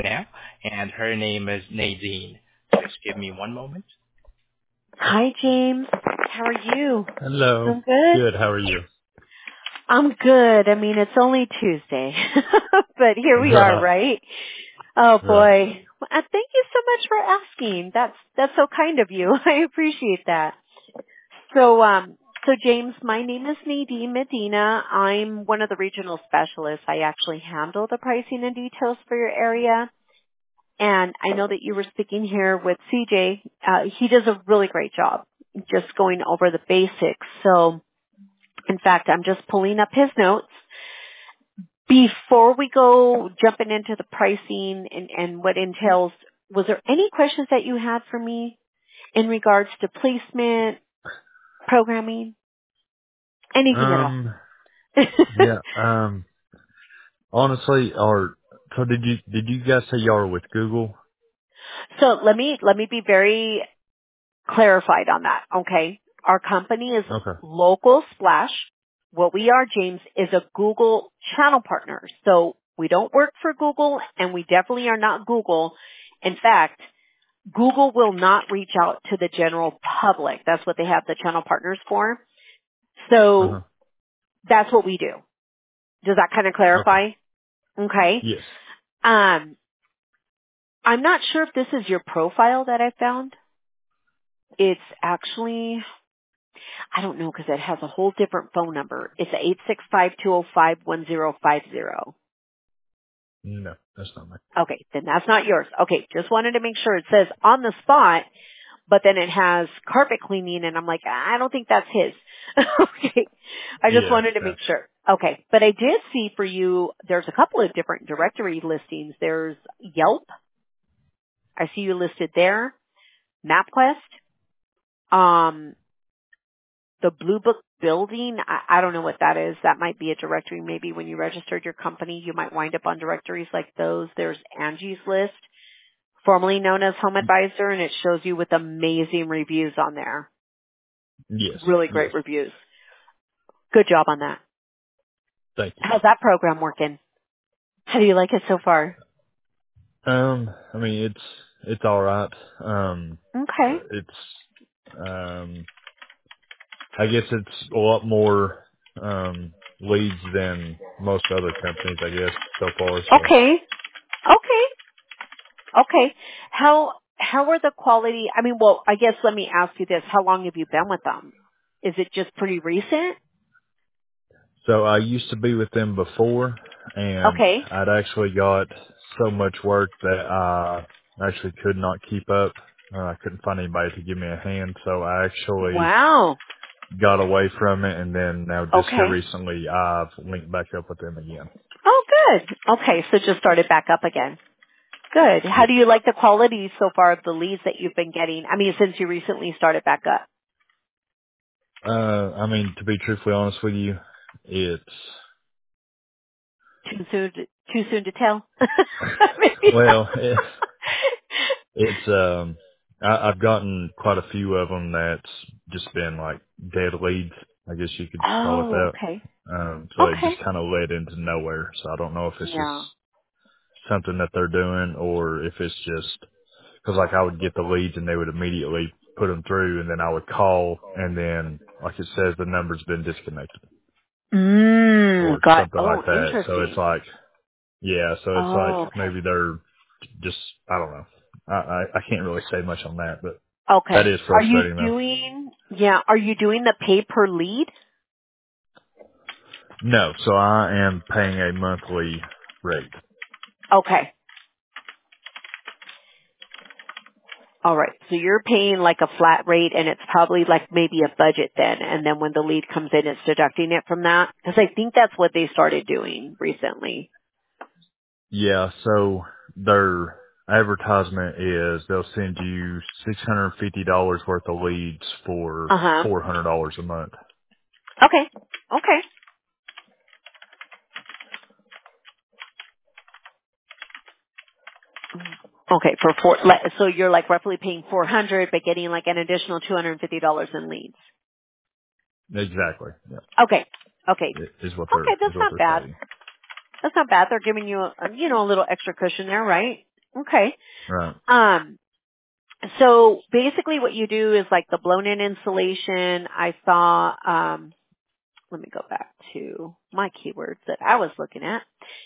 now, and her name is Nadine. Just give me one moment. Hi, James. How are you? Hello. I'm good. Good. How are you? I'm good. I mean, it's only Tuesday, but here we are, Right. right? Oh Right. boy. Thank you so much for asking. That's so kind of you. I appreciate that. So James, my name is Nadine Medina. I'm one of the regional specialists. I actually handle the pricing and details for your area. And I know that you were speaking here with CJ. He does a really great job just going over the basics. So, in fact, I'm just pulling up his notes. Before we go jumping into the pricing and what entails, was there any questions that you had for me in regards to placement, programming, anything at all? Um. Yeah. Honestly, so did you guys say y'all were with Google? So let me be very clarified on that, okay? Our company is Okay. Local Splash. What we are, James, is a Google channel partner. So we don't work for Google, and we definitely are not Google. In fact, Google will not reach out to the general public. That's what they have the channel partners for. Uh huh. So that's what we do. Does that kind of Okay. clarify? Okay. Yes. Um, I'm not sure if this is your profile that I found. It's actually, I don't know because it has a whole different phone number. It's 865-205-1050. No, that's not me. Okay, then that's not yours. Okay, just wanted to make sure. It says on the spot, but then it has carpet cleaning, and I'm like, I don't think that's his. Okay, I just Yeah. wanted to make Gotcha. sure. Okay, but I did see for you, there's a couple of different directory listings. There's Yelp. I see you listed there. MapQuest. The Blue Book building, I don't know what that is. That might be a directory. Maybe when you registered your company, you might wind up on directories like those. There's Angie's List, formerly known as Home Advisor, and it shows you with amazing reviews on there. Yes. Really Yes. great reviews. Good job on that. Thank you. How's that program working? How do you like it so far? I mean, it's all right. Okay. It's I guess it's a lot more leads than most other companies, I guess, so far. So. Okay. Okay. Okay. How are the quality? I mean, well, I guess let me ask you this. How long have you been with them? Is it just pretty recent? So I used to be with them before, and Okay. I'd actually got so much work that I actually could not keep up. I couldn't find anybody to give me a hand, so I actually Wow. got away from it, and then now just here Okay. recently I've linked back up with them again. Oh, good. Okay, so just started back up again. Good. How Yes. do you like the quality so far of the leads that you've been getting? I mean, since you recently started back up. I mean, to be truthfully honest with you, it's, Too soon to tell. Maybe. well, it's, I've gotten quite a few of them that's just been like dead leads, I guess you could call it Oh, that. okay. So it Okay. just kind of led into nowhere. So I don't know if it's just Yeah. something that they're doing or if it's just, cause like I would get the leads and they would immediately put them through and then I would call and then like it says the number's been disconnected or something Oh, like that. So it's interesting. like, yeah, so it's like Oh, okay. maybe they're just, I don't know. I can't really say much on that, but that Okay. is frustrating though. Are you doing the pay per lead? No, so I am paying a monthly rate. Okay. All right. So you're paying like a flat rate and it's probably like maybe a budget then. And then when the lead comes in, it's deducting it from that. Because I think that's what they started doing recently. Yeah, so their advertisement is they'll send you $650 worth of leads for Uh huh. $400 a month. Okay. Okay. Okay. So you're like roughly paying 400 but getting like an additional $250 in leads. Exactly. Yeah. Okay. Okay. Is what Okay. they're That's not bad. stating. That's not bad. They're giving you a little extra cushion there, right? Okay. Right. So basically what you do is like the blown-in insulation. I saw, let me go back to my keywords that I was looking at.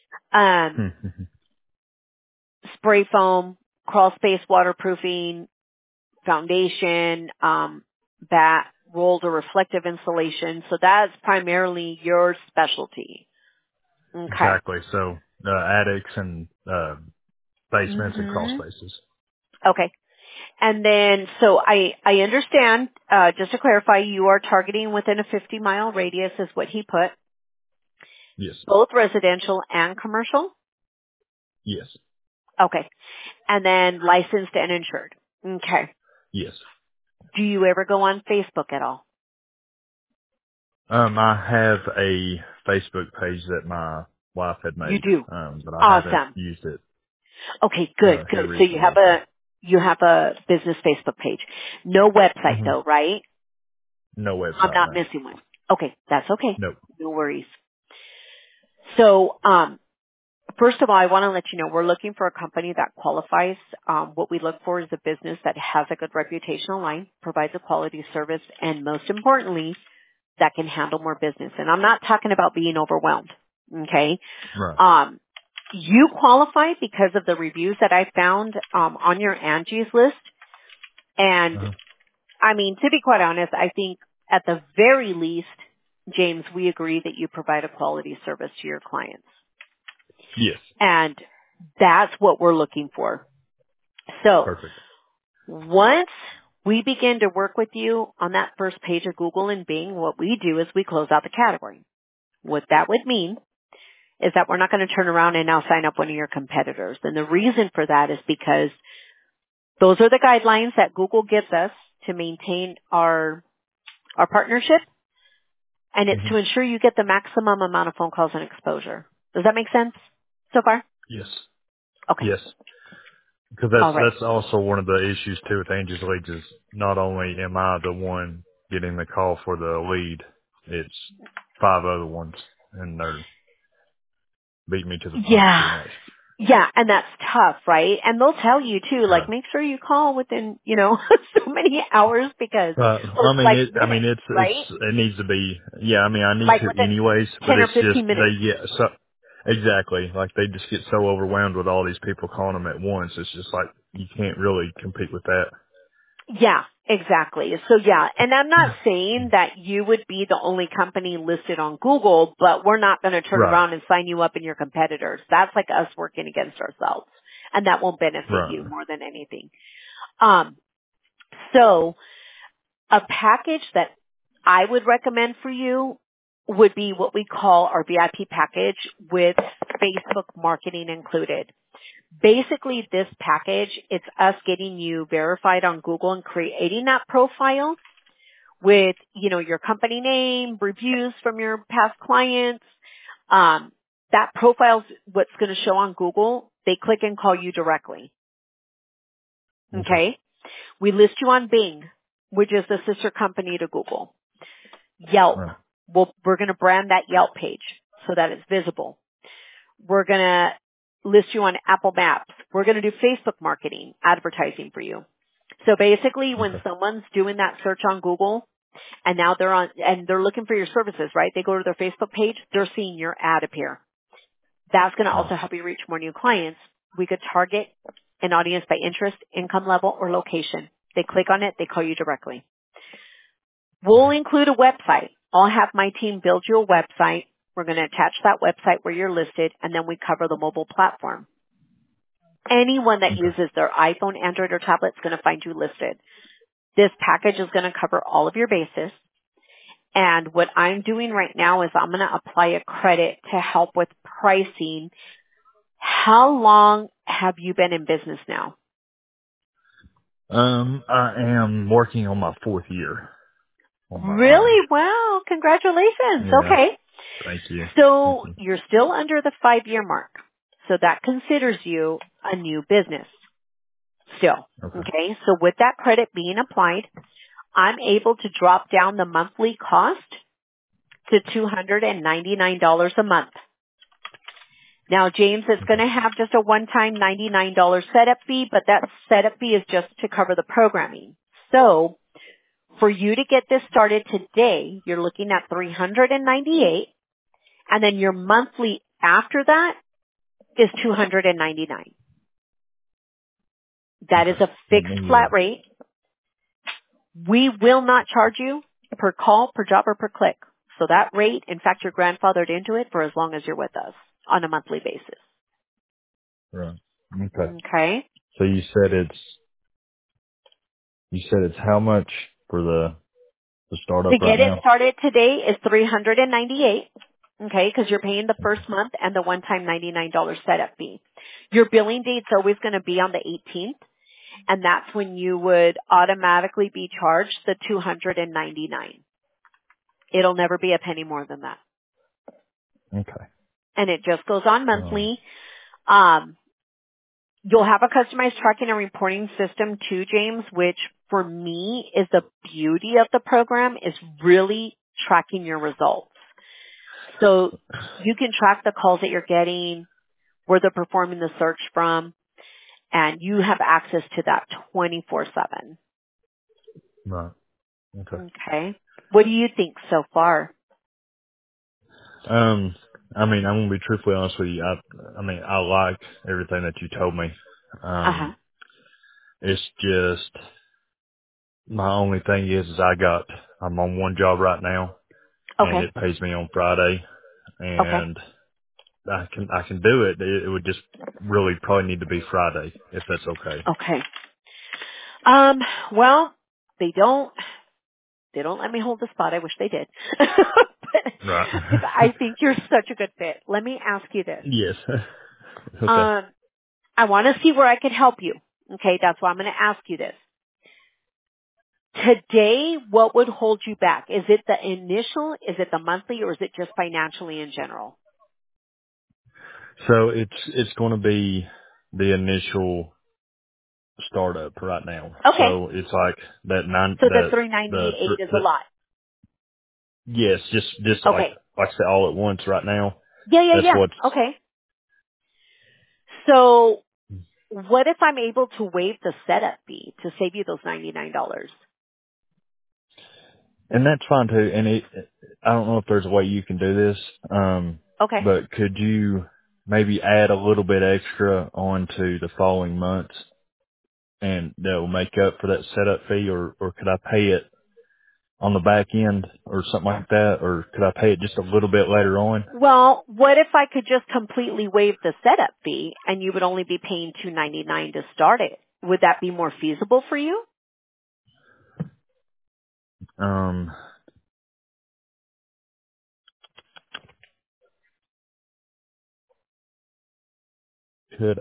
Spray foam, crawl space waterproofing, foundation, bat, rolled or reflective insulation. So that's primarily your specialty. Okay. Exactly. So attics and basements and crawl Mhm. spaces. Okay. And then, so I understand, just to clarify, you are targeting within a 50-mile radius is what he put, Yes. both residential and commercial. Yes. Okay. And then licensed and insured. Okay. Yes. Do you ever go on Facebook at all? I have a Facebook page that my wife had You made, do. but I haven't Awesome. used it Okay, good, here good. So recently. So. you have a business Facebook page. No website Hmm. though, right? No I'm website, not no. missing one. Okay, that's okay. Nope. No worries. So, first of all, I want to let you know we're looking for a company that qualifies. What we look for is a business that has a good reputation online, provides a quality service, and most importantly, that can handle more business. And I'm not talking about being overwhelmed. Okay. Right. You qualify because of the reviews that I found on your Angie's list. And Uh-huh. I mean, to be quite honest, I think at the very least, James, we agree that you provide a quality service to your clients. Yes. And that's what we're looking for. So Perfect. once we begin to work with you on that first page of Google and Bing, what we do is we close out the category. What that would mean is that we're not going to turn around and now sign up one of your competitors. And the reason for that is because those are the guidelines that Google gives us to maintain our partnership, and it's Hmm. to ensure you get the maximum amount of phone calls and exposure. Does that make sense so far? Yes. Okay. Yes. Because All right. that's also one of the issues too with Angie's Leads is not only am I the one getting the call for the lead, it's 5 other ones, and they're beating me to the punch pretty Yeah. much. Yeah, and that's tough, right? And they'll tell you too, like Right. make sure you call within, so many hours because, or I mean, like minutes, right? it needs to be, yeah, I mean, I need Like to within anyways, but 10 or it's just, 15 minutes. exactly, like they just get so overwhelmed with all these people calling them at once. It's just like, you can't really compete with that. Yeah, exactly. So yeah, and I'm not saying that you would be the only company listed on Google, but we're not going to turn Right. around and sign you up in your competitors. That's like us working against ourselves, and that won't benefit Right. you more than anything. So a package that I would recommend for you would be what we call our VIP package with Facebook marketing included. Basically, this package, it's us getting you verified on Google and creating that profile with, your company name, reviews from your past clients. That profile's what's going to show on Google. They click and call you directly. Okay. Okay? We list you on Bing, which is the sister company to Google. Yelp. Right. We're going to brand that Yelp page so that it's visible. We're going to list you on Apple Maps. We're going to do Facebook marketing, advertising for you. So basically when Okay. someone's doing that search on Google and now they're looking for your services, right? They go to their Facebook page, they're seeing your ad appear. That's going to Nice. also help you reach more new clients. We could target an audience by interest, income level, or location. They click on it, they call you directly. We'll include a website. I'll have my team build you a website. We're going to attach that website where you're listed, and then we cover the mobile platform. Anyone that Okay. uses their iPhone, Android, or tablet is going to find you listed. This package is going to cover all of your bases. And what I'm doing right now is I'm going to apply a credit to help with pricing. How long have you been in business now? I am working on my 4th year on my own. Really? Wow. Congratulations. Yeah. Okay. Thank you. Thank So you. you're still under the 5-year mark. So that considers you a new business still. Okay. Okay. So with that credit being applied, I'm able to drop down the monthly cost to $299 a month. Now, James, it's going to have just a one-time $99 setup fee, but that setup fee is just to cover the programming. So, for you to get this started today, you're looking at $398, and then your monthly after that is $299. That is a fixed flat rate. We will not charge you per call, per job, or per click. So that rate, in fact, you're grandfathered into it for as long as you're with us on a monthly basis. Right. Okay. Okay. So you said it's how much for the To startup right get it now? started today is $398. Okay, because you're paying the first month and the one-time $99 setup fee. Your billing date's always going to be on the 18th, and that's when you would automatically be charged the $299. It'll never be a penny more than that. Okay. And it just goes on monthly. You'll have a customized tracking and reporting system too, James, which for me is the beauty of the program, is really tracking your results. So you can track the calls that you're getting, where they're performing the search from, and you have access to that 24/7. Right. Okay. Okay. What do you think so far? I mean, I'm gonna be truthfully honest with you. I mean, I like everything that you told me. Uh-huh. It's just my only thing is I'm on one job right now, and Okay. it pays me on Friday, Okay. and I can do it. It would just really probably need to be Friday if that's okay. Okay. Well, they don't let me hold the spot. I wish they did. Right. Because I think you're such a good fit. Let me ask you this. Yes. Okay. I want to see where I could help you. Okay, that's why I'm going to ask you this. Today, what would hold you back? Is it the initial, is it the monthly, or is it just financially in general? So it's going to be the initial startup right now. Okay. So it's like So the 398 is a the lot. yes, just Okay. like I said, all at once right now. That's Yeah. what's Okay. So what if I'm able to waive the setup fee to save you those $99? and that's fine too. And I don't know if there's a way you can do this. Okay. But could you maybe add a little bit extra onto the following months, and that will make up for that setup fee, or could I pay it on the back end or something like that, or could I pay it just a little bit later on? Well, what if I could just completely waive the setup fee and you would only be paying $299 to start it? Would that be more feasible for you? Um, could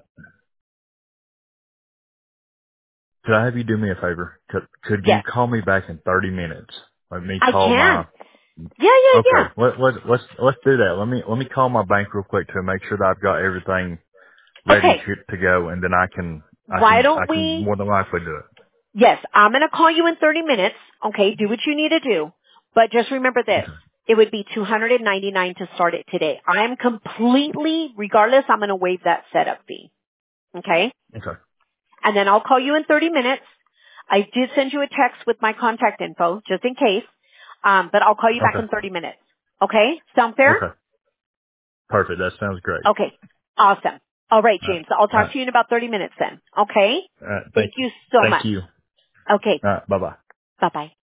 I have you do me a favor? Could you Yes. call me back in 30 minutes? Let me I call can. my. Yeah. Okay, let's do that. Let me call my bank real quick to make sure that I've got everything ready Okay. to go, and then Why don't I can we? more than likely do it. Yes, I'm going to call you in 30 minutes. Okay, do what you need to do. But just remember this. Okay. It would be $299 to start it today. I'm completely, regardless, I'm going to waive that setup fee. Okay? Okay. And then I'll call you in 30 minutes. I did send you a text with my contact info, just in case. But I'll call you back Okay. in 30 minutes. Okay? Sound fair? Okay. Perfect. That sounds great. Okay. Awesome. All right, All right. James. I'll All talk right. to you in about 30 minutes then. Okay? All right. Thank you so Thank much. you. Okay. All right. Bye bye. Bye-bye.